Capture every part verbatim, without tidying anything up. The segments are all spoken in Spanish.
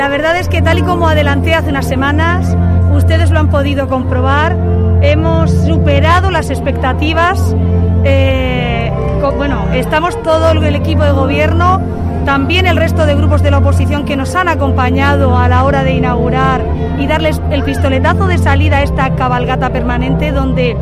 La verdad es que, tal y como adelanté hace unas semanas, ustedes lo han podido comprobar, hemos superado las expectativas. Eh, con, bueno, estamos todo el equipo de gobierno, también el resto de grupos de la oposición que nos han acompañado a la hora de inaugurar y darles el pistoletazo de salida a esta cabalgata permanente, donde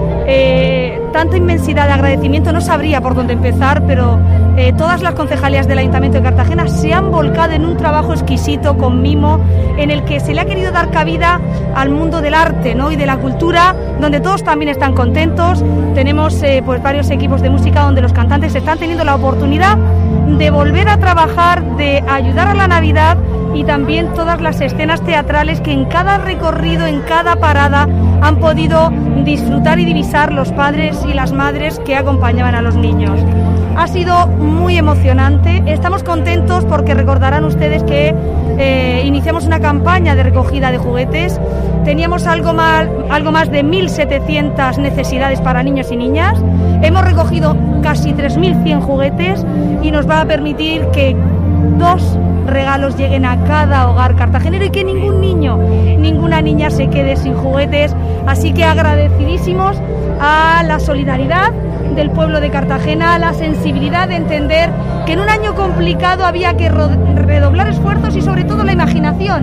eh, tanta inmensidad de agradecimiento no sabría por dónde empezar, pero eh, todas las concejalías del Ayuntamiento de Cartagena se han volcado en un trabajo exquisito, con mimo, en el que se le ha querido dar cabida al mundo del arte, ¿no?, y de la cultura, donde todos también están contentos. Tenemos eh, pues varios equipos de música donde los cantantes están teniendo la oportunidad de volver a trabajar, de ayudar a la Navidad, y también todas las escenas teatrales que en cada recorrido, en cada parada, han podido disfrutar y divisar los padres y las madres que acompañaban a los niños. Ha sido muy emocionante, estamos contentos porque recordarán ustedes que eh, iniciamos una campaña de recogida de juguetes. Teníamos algo más, algo más de mil setecientas necesidades para niños y niñas. Hemos recogido casi tres mil cien juguetes y nos va a permitir que dos regalos lleguen a cada hogar cartagenero y que ningún niño, ninguna niña se quede sin juguetes. Así que agradecidísimos a la solidaridad del pueblo de Cartagena, a la sensibilidad de entender que en un año complicado había que redoblar esfuerzos y sobre todo la imaginación.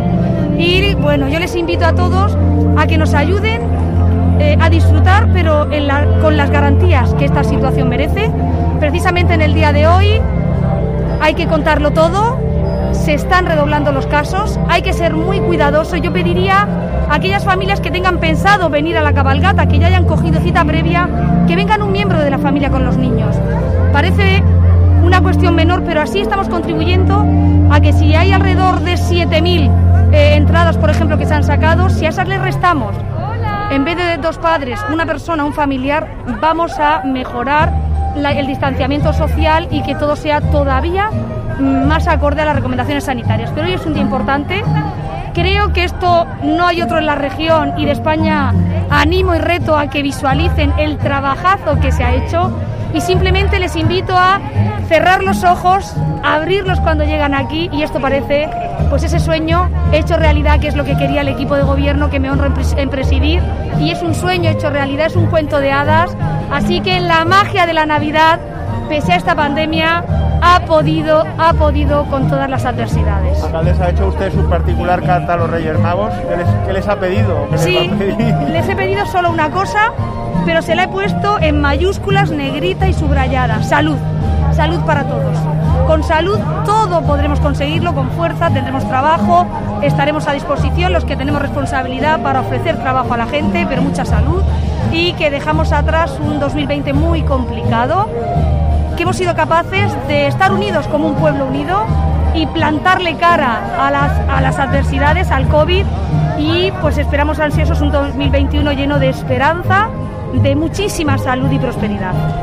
Y bueno, yo les invito a todos a que nos ayuden eh, a disfrutar, pero en la, con las garantías que esta situación merece. Precisamente en el día de hoy hay que contarlo todo, se están redoblando los casos, hay que ser muy cuidadosos. Yo pediría a aquellas familias que tengan pensado venir a la cabalgata, que ya hayan cogido cita previa, que vengan un miembro de la familia con los niños. Parece una cuestión menor, pero así estamos contribuyendo a que, si hay alrededor de siete mil eh, entradas, por ejemplo, que se han sacado, si a esas les restamos, en vez de dos padres, una persona, un familiar, vamos a mejorar la, el distanciamiento social y que todo sea todavía más acorde a las recomendaciones sanitarias. Pero hoy es un día importante. Creo que esto no hay otro en la región, y de España animo y reto a que visualicen el trabajazo que se ha hecho, y simplemente les invito a cerrar los ojos, abrirlos cuando llegan aquí, y esto parece pues ese sueño hecho realidad, que es lo que quería el equipo de gobierno que me honro en, pres- en presidir, y es un sueño hecho realidad, es un cuento de hadas. Así que la magia de la Navidad, pese a esta pandemia, ha podido, ha podido con todas las adversidades. Alcaldesa, ¿ha hecho usted su particular carta a los Reyes Magos? ¿Qué les, qué les ha pedido? ¿Qué Sí, les, va a pedir? Les he pedido solo una cosa, pero se la he puesto en mayúsculas, negrita y subrayada: salud, salud para todos. Con salud todo podremos conseguirlo, con fuerza tendremos trabajo, estaremos a disposición los que tenemos responsabilidad para ofrecer trabajo a la gente, pero mucha salud, y que dejamos atrás un dos mil veinte muy complicado, que hemos sido capaces de estar unidos como un pueblo unido y plantarle cara a las, a las adversidades, al COVID, y pues esperamos ansiosos un dos mil veintiuno lleno de esperanza, de muchísima salud y prosperidad.